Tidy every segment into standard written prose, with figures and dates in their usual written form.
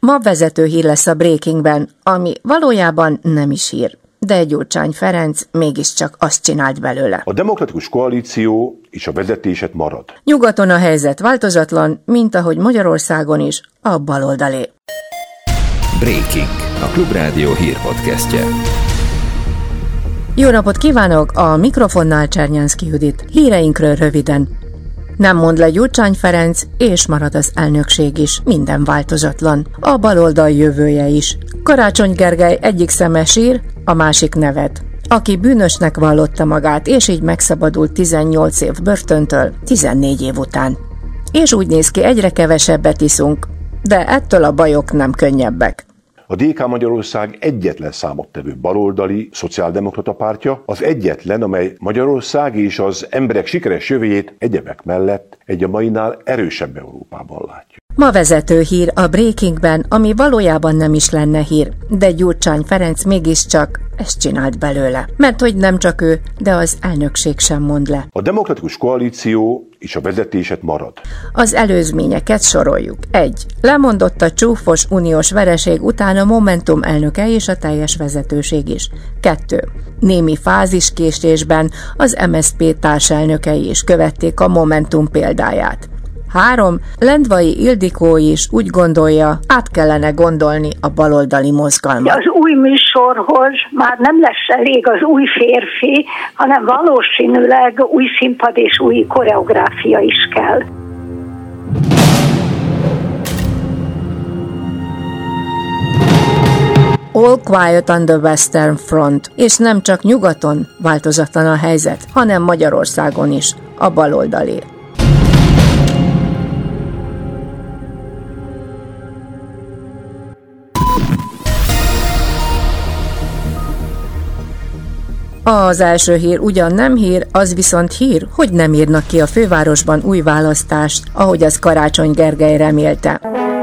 Ma vezető hír lesz a Breakingben, ami valójában nem is hír. De Gyurcsány Ferenc mégiscsak azt csinált belőle. A demokratikus koalíció és a vezetéset marad. Nyugaton a helyzet változatlan, mint ahogy Magyarországon is, a baloldalé. Breaking, a Klubrádió hírpodcastje. Jó napot kívánok, a mikrofonnál Csernyánszky Judit. Híreinkről röviden. Nem mond le Gyurcsány Ferenc, és marad az elnökség is, minden változatlan. A baloldal jövője is. Karácsony Gergely egyik szeme sír, a másik nevet. Aki bűnösnek vallotta magát, és így megszabadult 18 év börtöntől, 14 év után. És úgy néz ki, egyre kevesebbet iszunk, de ettől a bajok nem könnyebbek. A DK Magyarország egyetlen számottevő baloldali szociáldemokrata pártja, az egyetlen, amely Magyarország és az emberek sikeres jövőjét egyebek mellett egy a mainál erősebb Európában látja. Ma vezető hír a Breakingben, ami valójában nem is lenne hír, de Gyurcsány Ferenc mégiscsak ezt csinált belőle. Mert hogy nem csak ő, de az elnökség sem mond le. A demokratikus koalíció és a vezetéset marad. Az előzményeket soroljuk. 1. Lemondott a csúfos uniós vereség után a Momentum elnöke és a teljes vezetőség is. 2. Némi fáziskésésben az MSZP társelnökei is követték a Momentum példáját. 3. Lendvai Ildikó is úgy gondolja, át kellene gondolni a baloldali mozgalmat. Az új műsorhoz már nem lesz elég az új férfi, hanem valószínűleg új színpad és új koreográfia is kell. All quiet on the Western Front, és nem csak nyugaton változatlan a helyzet, hanem Magyarországon is, a baloldalé. Az első hír ugyan nem hír, az viszont hír, hogy nem írnak ki a fővárosban új választást, ahogy az Karácsony Gergely remélte.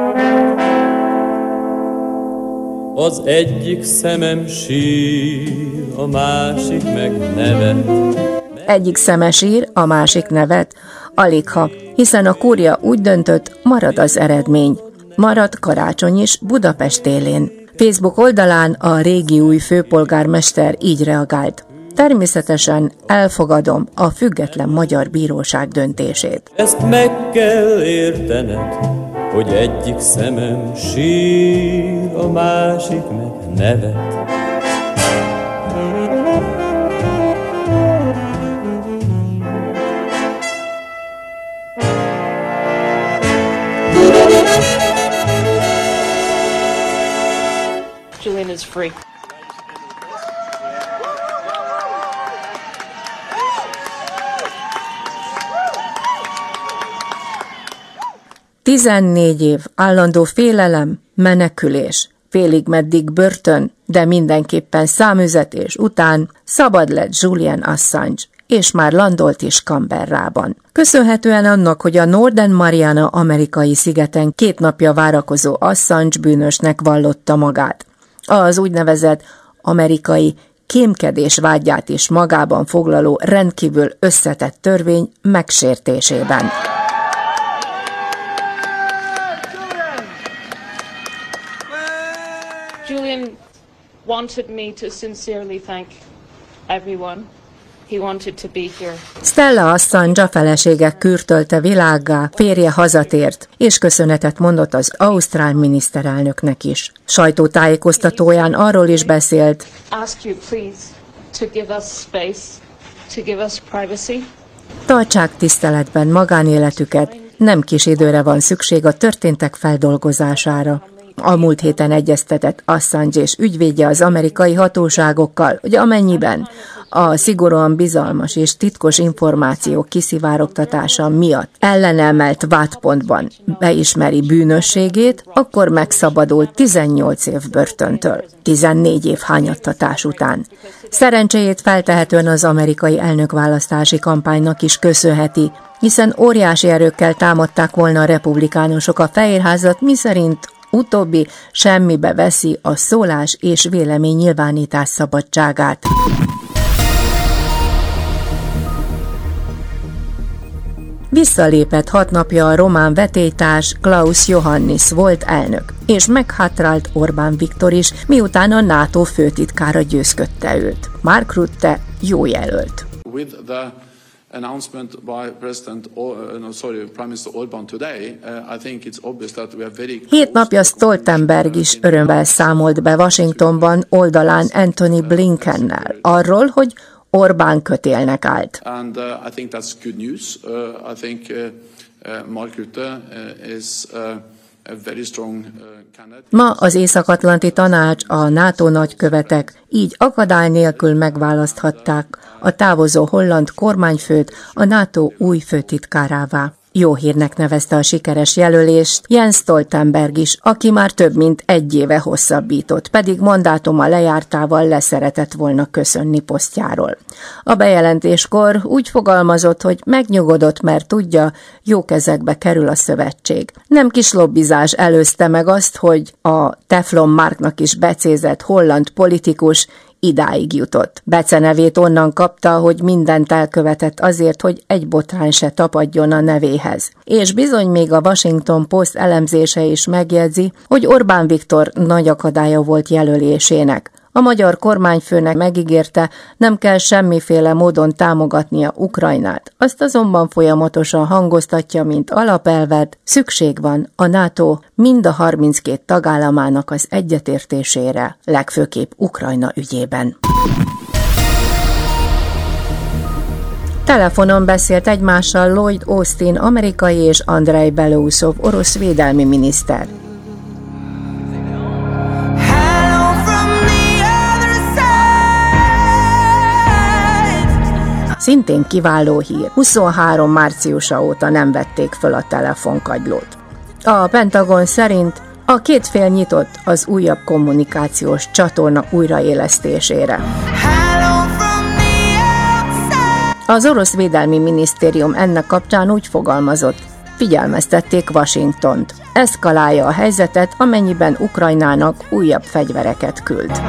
Az egyik szemem sír, a másik meg nevet. Egyik szeme sír, a másik nevet, aligha, hiszen a kúria úgy döntött, marad az eredmény. Marad Karácsony is Budapest élén. Facebook oldalán a régi új főpolgármester így reagált. Természetesen elfogadom a független magyar bíróság döntését. Ezt meg kell értened, hogy egyik szemem sír, a másik meg nevet. Julian is free. Tizennégy év állandó félelem, menekülés, félig meddig börtön, de mindenképpen számüzetés után szabad lett Julian Assange, és már landolt is Canberrában. Köszönhetően annak, hogy a Northern Mariana amerikai szigeten 2 napja várakozó Assange bűnösnek vallotta magát. Az úgynevezett amerikai kémkedés vágyát is magában foglaló rendkívül összetett törvény megsértésében. Julian wanted me to sincerely thank everyone. He wanted to be here. Stella Assange a felesége kürtölte világgá, férje hazatért, és köszönetet mondott az ausztrál miniszterelnöknek is. Sajtótájékoztatóján arról is beszélt, Ask you please to give us space, to give us privacy. Tartsák tiszteletben magánéletüket, nem kis időre van szükség a történtek feldolgozására. A múlt héten egyeztetett Assange és ügyvédje az amerikai hatóságokkal, hogy amennyiben a szigorúan bizalmas és titkos információk kiszivárogtatása miatt ellene emelt vádpontban beismeri bűnösségét, akkor megszabadul 18 év börtöntől, 14 év hányattatás után. Szerencséjét feltehetően az amerikai elnökválasztási kampánynak is köszönheti, hiszen óriási erőkkel támadták volna a republikánusok a Fehérházat, miszerint utóbbi semmibe veszi a szólás és véleménynyilvánítás szabadságát. Visszalépett 6 napja a román vetélytárs Klaus Iohannis volt elnök, és meghátrált Orbán Viktor is, miután a NATO főtitkára győzködte őt. Mark Rutte jó jelölt. Announcement by Prime Minister Orbán today, I think it's obvious that we are very 7 napja Stoltenberg is örömmel számolt be Washingtonban oldalán Antony Blinkennel arról, hogy Orbán kötélnek állt. And I think that's good news. I think Mark Rutte is a very strong candidate. Ma az Észak-Atlanti Tanács, a NATO nagykövetek így akadály nélkül megválaszthatták a távozó holland kormányfőt a NATO új főtitkárává. Jó hírnek nevezte a sikeres jelölést Jens Stoltenberg is, aki már több mint 1 éve hosszabbított, pedig mandátuma lejártával leszeretett volna köszönni posztjáról. A bejelentéskor úgy fogalmazott, hogy megnyugodott, mert tudja, jó kezekbe kerül a szövetség. Nem kis lobbizás előzte meg azt, hogy a Teflon Marknak is becézett holland politikus idáig jutott. Bece nevét onnan kapta, hogy mindent elkövetett azért, hogy egy botrány se tapadjon a nevéhez. És bizony még a Washington Post elemzése is megjegyzi, hogy Orbán Viktor nagy akadálya volt jelölésének. A magyar kormányfőnek megígérte, nem kell semmiféle módon támogatnia Ukrajnát. Azt azonban folyamatosan hangoztatja, mint alapelvet, szükség van a NATO mind a 32 tagállamának az egyetértésére, legfőképp Ukrajna ügyében. Telefonon beszélt egymással Lloyd Austin amerikai és Andrei Belousov orosz védelmi miniszter. Szintén kiváló hír, 23 márciusa óta nem vették föl a telefonkagylót. A Pentagon szerint a két fél nyitott az újabb kommunikációs csatorna újraélesztésére. Az orosz védelmi minisztérium ennek kapcsán úgy fogalmazott, figyelmeztették Washingtont. Eszkalálja a helyzetet, amennyiben Ukrajnának újabb fegyvereket küld.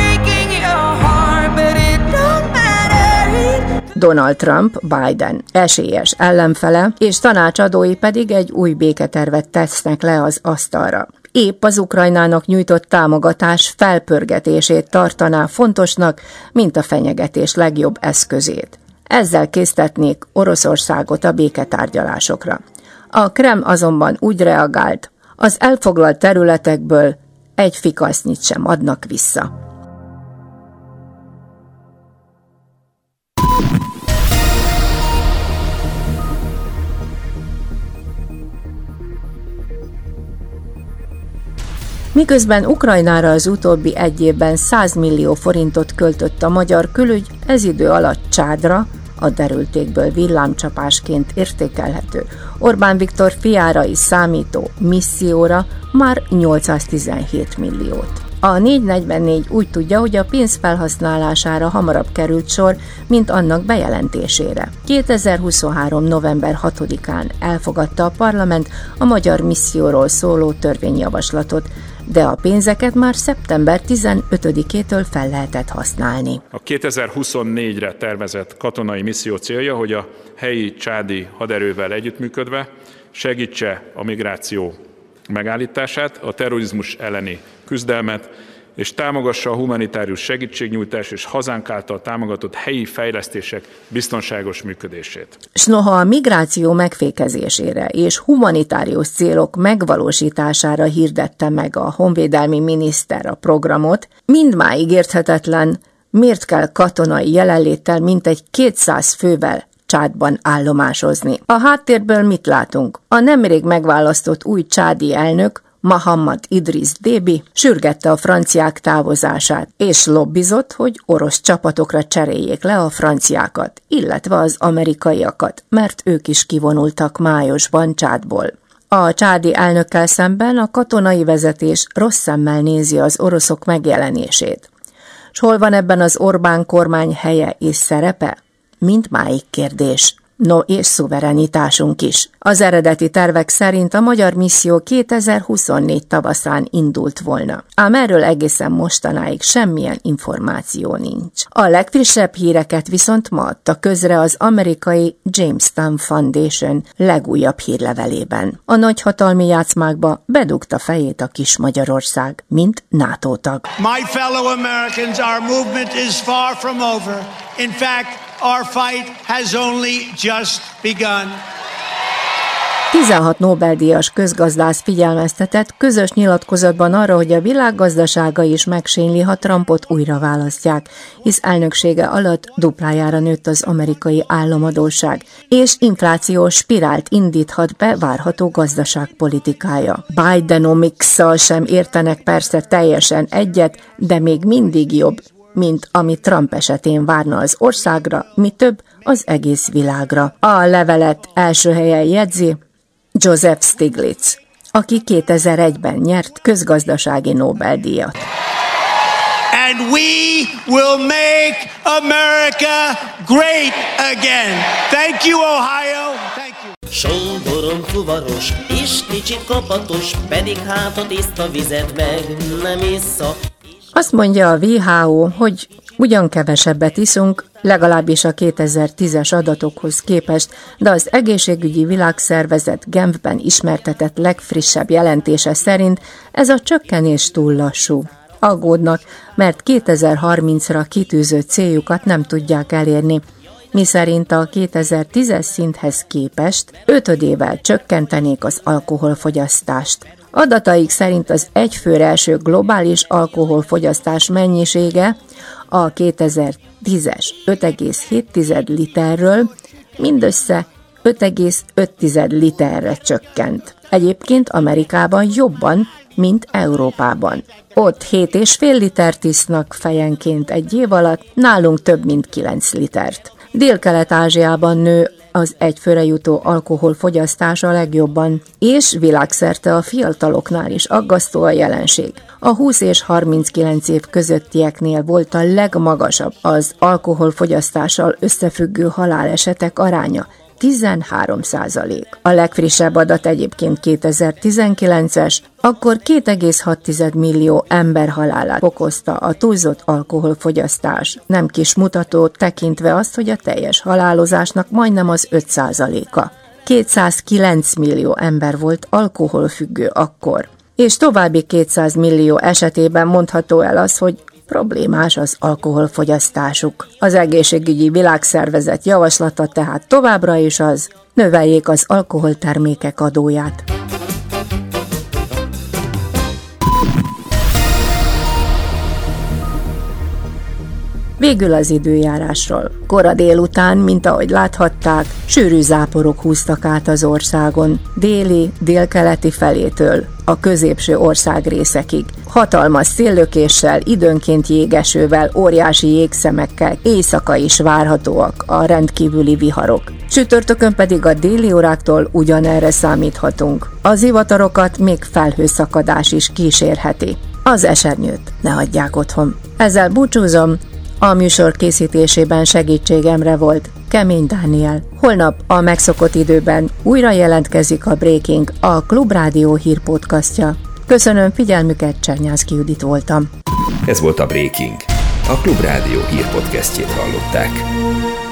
Donald Trump, Biden esélyes ellenfele, és tanácsadói pedig egy új béketervet tesznek le az asztalra. Épp az Ukrajnának nyújtott támogatás felpörgetését tartaná fontosnak, mint a fenyegetés legjobb eszközét. Ezzel késztetnék Oroszországot a béketárgyalásokra. A Kreml azonban úgy reagált, az elfoglalt területekből egy fikasznyit sem adnak vissza. Miközben Ukrajnára az utóbbi 1 évben 100 millió forintot költött a magyar külügy, ez idő alatt Csádra, a derültékből villámcsapásként értékelhető Orbán Viktor fiára is számító misszióra már 817 milliót. A 444 úgy tudja, hogy a pénz felhasználására hamarabb került sor, mint annak bejelentésére. 2023. november 6-án elfogadta a parlament a magyar misszióról szóló törvényjavaslatot, de a pénzeket már szeptember 15-től fel lehetett használni. A 2024-re tervezett katonai misszió célja, hogy a helyi csádi haderővel együttműködve segítse a migráció megállítását, a terrorizmus elleni küzdelmet, és támogassa a humanitárius segítségnyújtás és hazánk által támogatott helyi fejlesztések biztonságos működését. S noha a migráció megfékezésére és humanitárius célok megvalósítására hirdette meg a honvédelmi miniszter a programot, mindmáig érthetetlen, miért kell katonai jelenléttel mintegy 200 fővel Csádban állomásozni. A háttérből mit látunk? A nemrég megválasztott új csádi elnök, Mahammad Idris Déby sürgette a franciák távozását, és lobbizott, hogy orosz csapatokra cseréljék le a franciákat, illetve az amerikaiakat, mert ők is kivonultak májusban Csádból. A csádi elnökkel szemben a katonai vezetés rossz szemmel nézi az oroszok megjelenését. S hol van ebben az Orbán kormány helye és szerepe? Mindmáig kérdés. és szuverenitásunk is. Az eredeti tervek szerint a magyar misszió 2024 tavaszán indult volna, ám erről egészen mostanáig semmilyen információ nincs. A legfrissebb híreket viszont ma adta közre az amerikai Jamestown Foundation legújabb hírlevelében. A nagyhatalmi játszmákba bedugta fejét a kis Magyarország, mint NATO tag. My fellow Americans, our movement is far from over. In fact, our fight has only just begun. 16 Nobel-díjas közgazdász figyelmeztetett közös nyilatkozatban arra, hogy a világ gazdasága is megsényli, ha Trumpot újra választják, hisz elnöksége alatt duplájára nőtt az amerikai államadósság, és inflációs spirált indíthat be várható gazdaságpolitikája. Bidenomics-szal sem értenek persze teljesen egyet, de még mindig jobb, mint ami Trump esetén várna az országra, mi több az egész világra. A levelet első helyen jegyzi Joseph Stiglitz, aki 2001-ben nyert közgazdasági Nobel-díjat. And we will make America great again. Thank you, Ohio. Thank you. Sódorom fuvaros, és kicsit kapatos, pedig hát a tiszta vizet meg nem issza. Azt mondja a WHO, hogy ugyan kevesebbet iszunk, legalábbis a 2010-es adatokhoz képest, de az Egészségügyi Világszervezet Genfben ismertetett legfrissebb jelentése szerint ez a csökkenés túl lassú. Aggódnak, mert 2030-ra kitűzött céljukat nem tudják elérni, miszerint a 2010-es szinthez képest 5-ével csökkentenék az alkoholfogyasztást. Adataik szerint az egyfőre eső globális alkoholfogyasztás mennyisége a 2010-es 5,7 literről mindössze 5,5 literre csökkent. Egyébként Amerikában jobban, mint Európában. Ott 7,5 litert isznak fejenként egy év alatt, nálunk több mint 9 litert. Dél-Kelet-Ázsiában nő az egyfőre jutó alkoholfogyasztás a legjobban, és világszerte a fiataloknál is aggasztó a jelenség. A 20 és 39 év közöttieknél volt a legmagasabb az alkoholfogyasztással összefüggő halálesetek aránya, 13%. A legfrissebb adat egyébként 2019-es, akkor 2,6 millió ember halálát okozta a túlzott alkoholfogyasztás. Nem kis mutató tekintve azt, hogy a teljes halálozásnak majdnem az 5%-a. 209 millió ember volt alkoholfüggő akkor. És további 200 millió esetében mondható el az, hogy problémás az alkoholfogyasztásuk. Az Egészségügyi Világszervezet javaslata tehát továbbra is az, növeljék az alkoholtermékek adóját. Végül az időjárásról. Kora délután, mint ahogy láthatták, sűrű záporok húztak át az országon, déli, délkeleti felétől a középső országrészekig. Hatalmas széllökéssel, időnként jégesővel, óriási jégszemekkel éjszaka is várhatóak a rendkívüli viharok. Csütörtökön pedig a déli óráktól ugyanerre számíthatunk. Az zivatarokat még felhőszakadás is kísérheti. Az esernyőt ne hagyják otthon. Ezzel búcsúzom. A műsor készítésében segítségemre volt Kemény Dániel. Holnap a megszokott időben újra jelentkezik a Breaking, a Klubrádió hírpodcastja. Köszönöm figyelmüket, Csernyánszky Judit voltam. Ez volt a Breaking, a Klubrádió hírpodcastjét hallották.